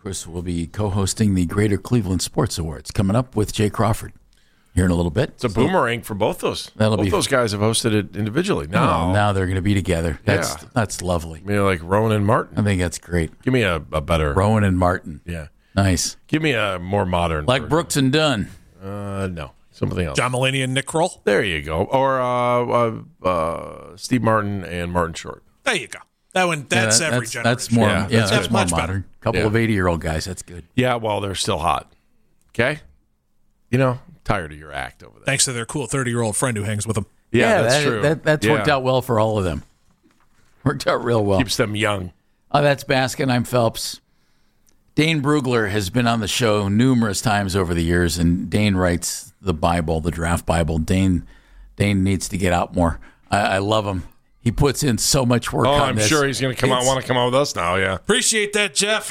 Chris will be co-hosting the Greater Cleveland Sports Awards coming up with Jay Crawford here in a little bit. It's a boomerang for both those. Those guys have hosted it individually. Now they're going to be together. That's lovely. I mean, like Rowan and Martin. I think that's great. Give me a better Rowan and Martin. Yeah, nice. Give me a more modern, like version. Brooks and Dunn. No, something else. John Mulaney and Nick Kroll. There you go. Or Steve Martin and Martin Short. There you go. That's every generation. That's more. That's more much modern. better. Couple of 80-year-old guys. That's good. Yeah, well, they're still hot. Okay, tired of your act over there. Thanks to their cool 30-year-old friend who hangs with them. Yeah, that's true. That's worked out well for all of them. Worked out real well. Keeps them young. That's Baskin. I'm Phelps. Dane Brugler has been on the show numerous times over the years, and Dane writes the Bible, the draft Bible. Dane needs to get out more. I love him. He puts in so much work on this. I'm sure he's going to want to come out with us now, yeah. Appreciate that, Jeff.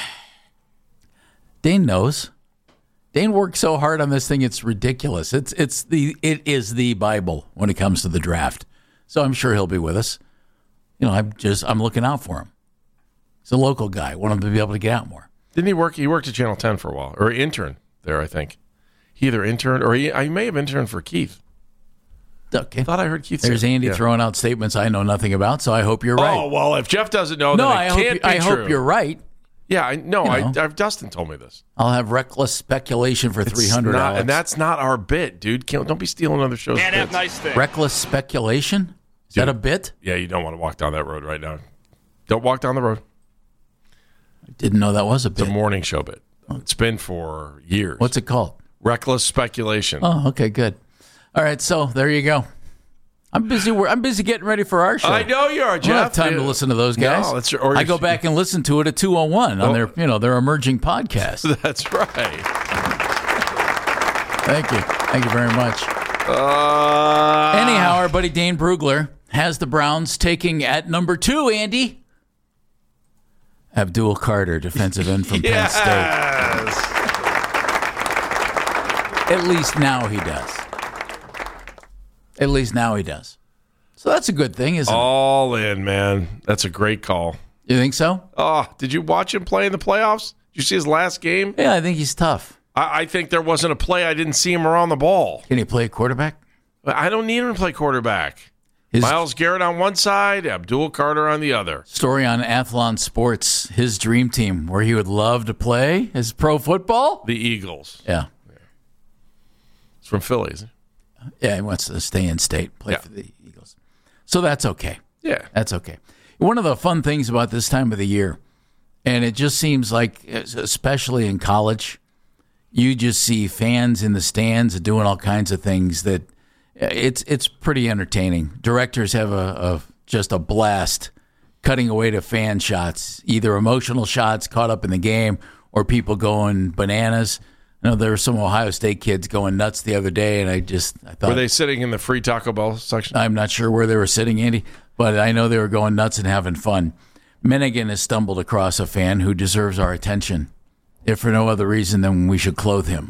Dane knows. Dane worked so hard on this thing, it's ridiculous. It is the Bible when it comes to the draft. So I'm sure he'll be with us. I'm looking out for him. He's a local guy. I want him to be able to get out more. Didn't he work? He worked at Channel 10 for a while, or intern there, I think. He either interned, or I may have interned for Keith. Okay. I thought I heard Keith There's say Andy throwing out statements I know nothing about, so I hope you're right. Oh, well, if Jeff doesn't know, then it can't be I true. hope you're right. Yeah, Dustin told me this. I'll have reckless speculation for $300. And that's not our bit, dude. Don't be stealing other shows. Can't have nice things. Reckless speculation? Is that a bit? Yeah, you don't want to walk down that road right now. Don't walk down the road. I didn't know that was a bit. It's a morning show bit. It's been for years. What's it called? Reckless speculation. Oh, okay, good. All right, so there you go. I'm busy getting ready for our show. I know you are, Jeff. I don't have time to listen to those guys. No, that's I go back and listen to it at 2:01 on their emerging podcast. That's right. Thank you very much. Anyhow, our buddy Dane Brugler has the Browns taking at number 2, Andy, Abdul Carter, defensive end from Penn State. At least now he does. So that's a good thing, isn't it? All in, man. That's a great call. You think so? Oh, did you watch him play in the playoffs? Did you see his last game? Yeah, I think he's tough. I think there wasn't a play I didn't see him around the ball. Can he play quarterback? I don't need him to play quarterback. Myles Garrett on one side, Abdul Carter on the other. Story on Athlon Sports, his dream team, where he would love to play is pro football? The Eagles. Yeah. It's from Philly, isn't it? Yeah, he wants to stay in state, play for the Eagles. So that's okay. Yeah. That's okay. One of the fun things about this time of the year, and it just seems like, especially in college, you just see fans in the stands doing all kinds of things that it's pretty entertaining. Directors have just a blast cutting away to fan shots, either emotional shots caught up in the game or people going bananas. I know there were some Ohio State kids going nuts the other day, and I thought... Were they sitting in the free Taco Bell section? I'm not sure where they were sitting, Andy, but I know they were going nuts and having fun. Mennigan has stumbled across a fan who deserves our attention, if for no other reason than we should clothe him.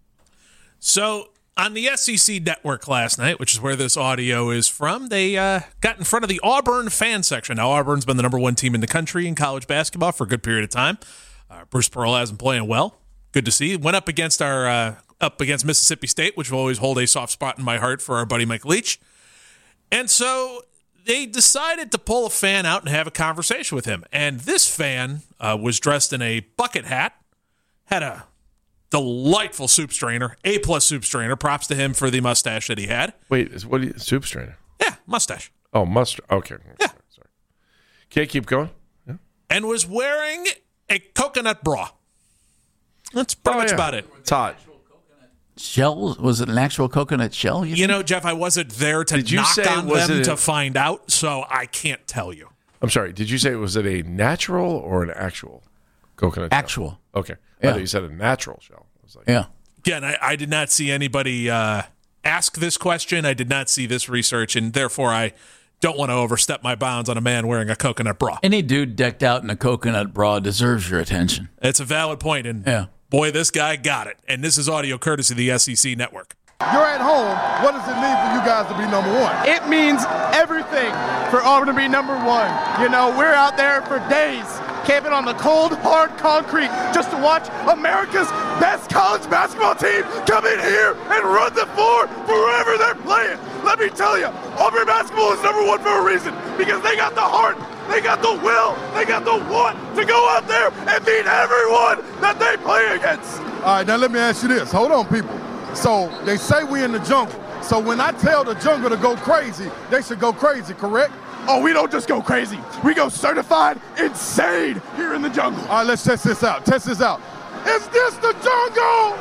So, on the SEC network last night, which is where this audio is from, they got in front of the Auburn fan section. Now, Auburn's been the number 1 team in the country in college basketball for a good period of time. Bruce Pearl hasn't been playing well. Good to see. Went up against Mississippi State, which will always hold a soft spot in my heart for our buddy Mike Leach. And so they decided to pull a fan out and have a conversation with him. And this fan was dressed in a bucket hat, had a delightful soup strainer, A+ soup strainer. Props to him for the mustache that he had. Wait, soup strainer? Yeah, mustache. Oh, mustache. Okay. Yeah. Sorry. Okay, keep going. Yeah. And was wearing a coconut bra. That's pretty much about it. It's hot. Shell? Was it an actual coconut shell? You know, Jeff, I wasn't there to knock on them to find out, so I can't tell you. I'm sorry. Did you say was it a natural or an actual coconut shell? Actual. Okay. Yeah. I thought you said a natural shell. I was like, yeah. Again, I did not see anybody ask this question. I did not see this research, and therefore I don't want to overstep my bounds on a man wearing a coconut bra. Any dude decked out in a coconut bra deserves your attention. It's a valid point, and boy, this guy got it. And this is audio courtesy of the SEC Network. You're at home. What does it mean for you guys to be number 1? It means everything for Auburn to be number 1. You know, we're out there for days camping on the cold, hard concrete just to watch America's best college basketball team come in here and run the floor wherever they're playing. Let me tell you, Auburn basketball is number one for a reason, because they got the heart, they got the will, they got the want to go out there and beat everyone that they play against. All right, now let me ask you this. Hold on, people. So they say we in the jungle. So when I tell the jungle to go crazy, they should go crazy, correct? Oh, we don't just go crazy. We go certified insane here in the jungle. All right, let's test this out. Test this out. Is this the jungle?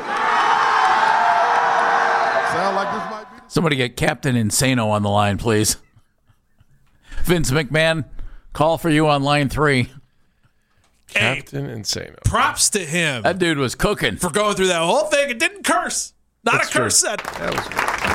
Sound like this might be. Somebody get Captain Insano on the line, please. Vince McMahon, call for you on line 3. Captain Insano. Props to him That dude was cooking. for going through that whole thing and didn't curse. Not That's a curse true. set. That was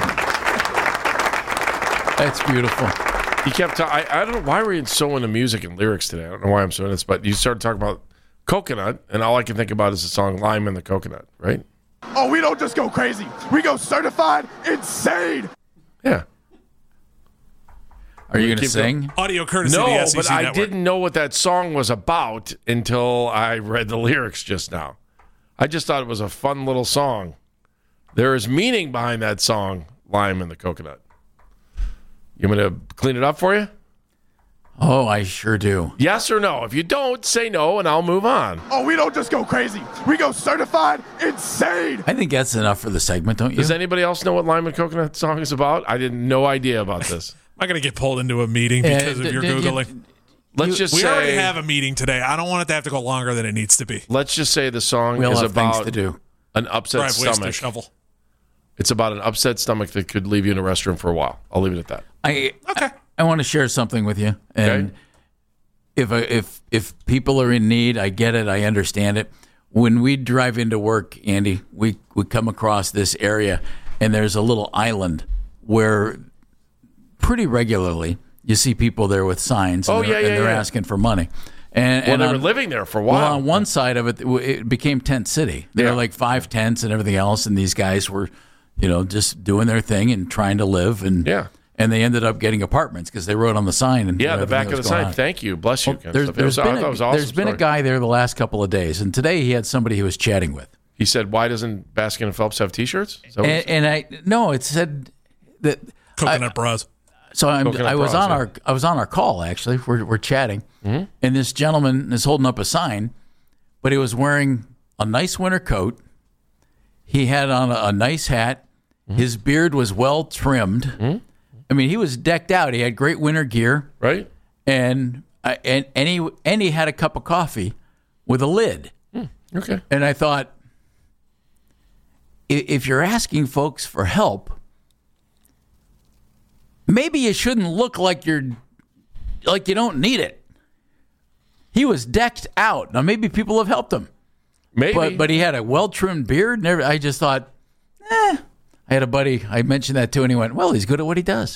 That's beautiful. He kept. I don't know why we're so into music and lyrics today. I don't know why I'm so into this, but you started talking about coconut, and all I can think about is the song "Lime in the Coconut," right? Oh, we don't just go crazy. We go certified insane. Yeah. Are you going to Keep sing? Audio courtesy No, of the SEC but I Network. didn't know what that song was about until I read the lyrics just now. I just thought it was a fun little song. There is meaning behind that song, "Lime in the Coconut." You want me to clean it up for you? Oh, I sure do. Yes or no? If you don't, say no, and I'll move on. Oh, we don't just go crazy. We go certified insane. I think that's enough for the segment, don't you? Does anybody else know what "Lime and Coconut" song is about? I didn't no idea about this. I'm not going to get pulled into a meeting because of your Googling. Let's just We say already have a meeting today. I don't want it to have to go longer than it needs to be. let's just say the song we all is have things about to do. an upset Driveways to stomach. shovel. It's about an upset stomach that could leave you in a restroom for a while. I'll leave it at that. I want to share something with you, and if people are in need, I get it, I understand it. When we drive into work, Andy, we come across this area, and there's a little island where pretty regularly you see people there with signs, and they're asking for money. And They were living there for a while. Well, on one side of it, it became Tent City. There were like 5 tents and everything else, and these guys were, just doing their thing and trying to live. And they ended up getting apartments because they wrote on the sign. And the back of the sign. Thank you. Bless you. There's been a guy there the last couple of days, and today he had somebody he was chatting with. He said, "Why doesn't Baskin and Phelps have T-shirts?" It said that Coconut bras. So I was on our call actually. We're chatting, and this gentleman is holding up a sign, but he was wearing a nice winter coat. He had on a nice hat. His beard was well trimmed. I mean, he was decked out. He had great winter gear, right? And he had a cup of coffee with a lid. Okay. And I thought, if you're asking folks for help, maybe you shouldn't look like you don't need it. He was decked out. Now maybe people have helped him. Maybe, but he had a well-trimmed beard. And I just thought, I had a buddy. I mentioned that to, and he went, "Well, he's good at what he does."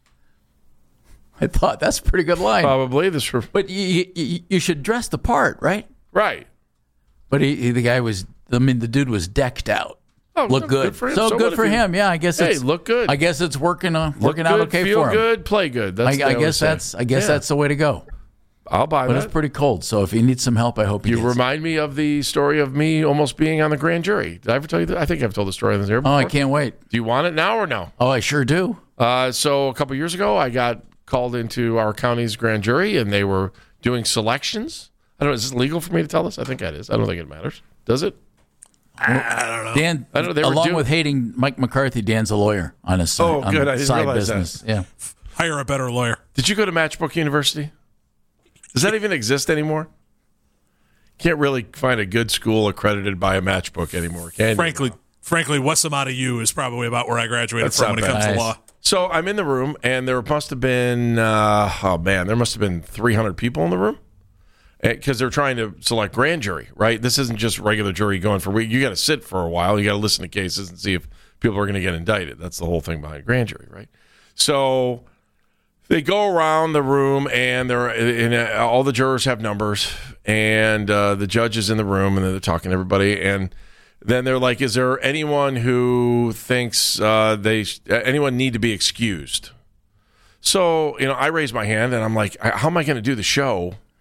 I thought that's a pretty good line. Probably but you should dress the part, right? Right. But the dude was decked out. Oh, look good. For him. So good for him. Yeah, I guess. Look good. I guess it's working out okay feel for him. Feel good, play good. That's I guess that's the way to go. I'll buy that. But it's pretty cold, so if you need some help, I hope he You gets remind me of the story of me almost being on the grand jury. Did I ever tell you that? I think I've told the story on this air before. Oh, I can't wait. Do you want it now or no? Oh, I sure do. So a couple years ago, I got called into our county's grand jury, and they were doing selections. I don't know. Is this legal for me to tell this? I think it is. I don't think it matters. Does it? I don't know. Dan, I don't know, they were along with hating Mike McCarthy, Dan's a lawyer on his side, Oh, good. I on didn't side realize that. business. Yeah. Hire a better lawyer. Did you go to Matchbook University? Does that even exist anymore? Can't really find a good school accredited by a Matchbook anymore, can you? Frankly, Wessamata U is probably about where I graduated That's from not when it comes bad. to law. So I'm in the room, and there must have been, there must have been 300 people in the room because they're trying to select grand jury, right? This isn't just regular jury going for a week. You got to sit for a while. You got to listen to cases and see if people are going to get indicted. That's the whole thing behind grand jury, right? So they go around the room, and all the jurors have numbers, and the judge is in the room, and they're talking to everybody, and then they're like, "Is there anyone who thinks anyone need to be excused?" So I raise my hand, and I'm like, "How am I going to do the show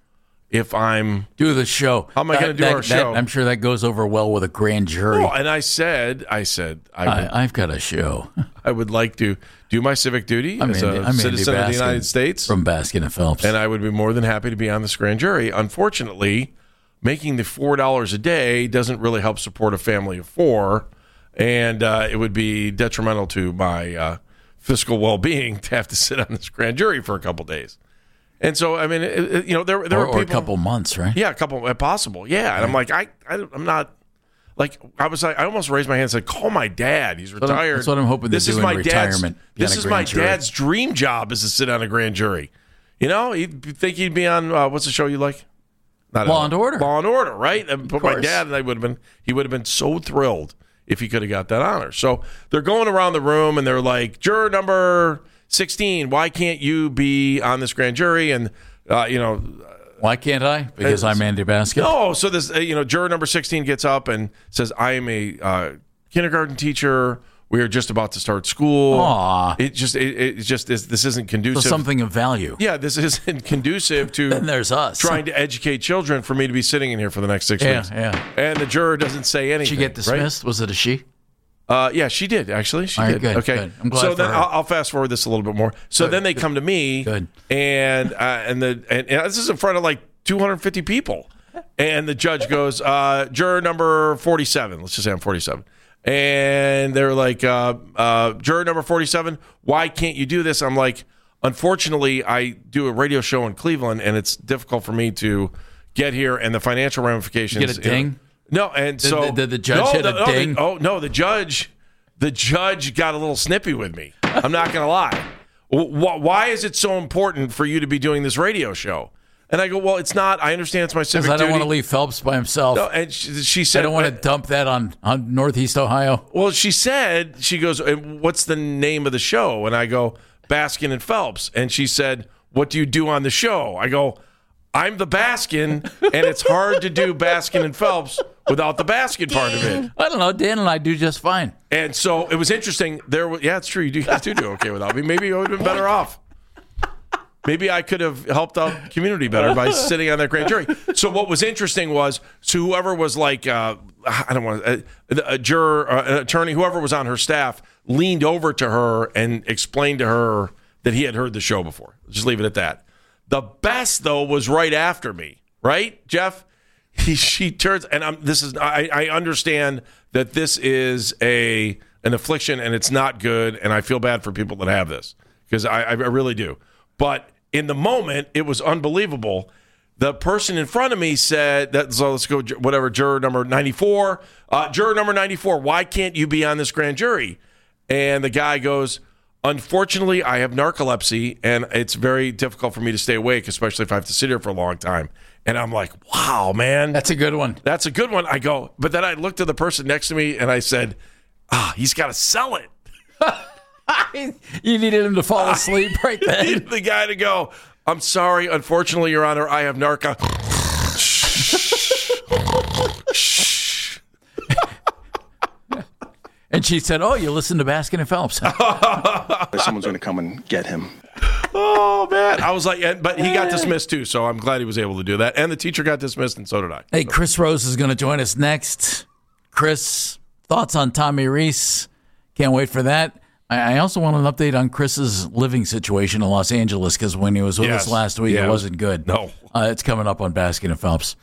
if I'm Do the show. How am I gonna do our show? I'm sure that goes over well with a grand jury. Oh, and I said, I've got a show. I would like to do my civic duty as a citizen of the United States from Baskin and Phelps, and I would be more than happy to be on this grand jury. Unfortunately, making the $4 a day doesn't really help support a family of 4, and it would be detrimental to my fiscal well-being to have to sit on this grand jury for a couple days. And so, I mean, there were people, or a couple months, right? Yeah, a couple, possible. Yeah, and I'm like, I'm not. Like, I almost raised my hand and said, call my dad. He's retired. That's what I'm hoping to do in retirement. This is my dad's dream job, is to sit on a grand jury. You know, you'd think he'd be on, what's the show you like? Law and Order. Law and Order, right? But my dad, he would have been so thrilled if he could have got that honor. So they're going around the room, and they're like, juror number 16, why can't you be on this grand jury? And, why can't I? Because I'm Andy Baskin. No, so this, juror number 16 gets up and says, I am a kindergarten teacher. We are just about to start school. Aww. This isn't conducive. So something of value. Yeah, this isn't conducive to then there's us trying to educate children for me to be sitting in here for the next 6 weeks. Yeah. And the juror doesn't say anything. Did she get dismissed? Right? Was it a she? Yeah, she did, actually. She did. Good, okay. Good. I'm glad so for then her. I'll fast forward this a little bit more. So then they come to me, Good. and this is in front of like 250 people. And the judge goes, juror number 47. Let's just say I'm 47. And they're like, juror number 47, why can't you do this? I'm like, unfortunately, I do a radio show in Cleveland, and it's difficult for me to get here, and the financial ramifications. You get a ding? No, and so did the judge hit a ding? The judge got a little snippy with me. I'm not going to lie. Why is it so important for you to be doing this radio show? And I go, well, it's not. I understand it's my civic duty. I don't want to leave Phelps by himself. No, and she said, I don't want to dump that on Northeast Ohio. Well, she goes, what's the name of the show? And I go, Baskin and Phelps. And she said, what do you do on the show? I go, I'm the Baskin, and it's hard to do Baskin and Phelps without the Baskin part of it. I don't know. Dan and I do just fine. And so it was interesting. It's true. You guys do okay without me. Maybe I would have been better off. Maybe I could have helped out the community better by sitting on that grand jury. So what was interesting was, whoever was like, a juror, an attorney, whoever was on her staff, leaned over to her and explained to her that he had heard the show before. Just leave it at that. The best, though, was right after me. Right, Jeff? She turns, and I understand that this is an affliction, and it's not good, and I feel bad for people that have this, because I really do. But in the moment, it was unbelievable. The person in front of me said that. So let's go. Whatever. Juror number 94. Juror number 94. Why can't you be on this grand jury? And the guy goes, unfortunately, I have narcolepsy, and it's very difficult for me to stay awake, especially if I have to sit here for a long time. And I'm like, wow, man, that's a good one. That's a good one. I go, but then I looked at the person next to me and I said, he's got to sell it. You needed him to fall asleep right then. I needed the guy to go, I'm sorry, unfortunately, Your Honor, I have narco. And she said, you listen to Baskin and Phelps. Someone's going to come and get him. Oh, man. I was like, but he got dismissed too, so I'm glad he was able to do that. And the teacher got dismissed, and so did I. Hey, Chris Rose is going to join us next. Chris, thoughts on Tommy Rees? Can't wait for that. I also want an update on Chris's living situation in Los Angeles, because when he was with us last week, it wasn't good. No. It's coming up on Baskin and Phelps.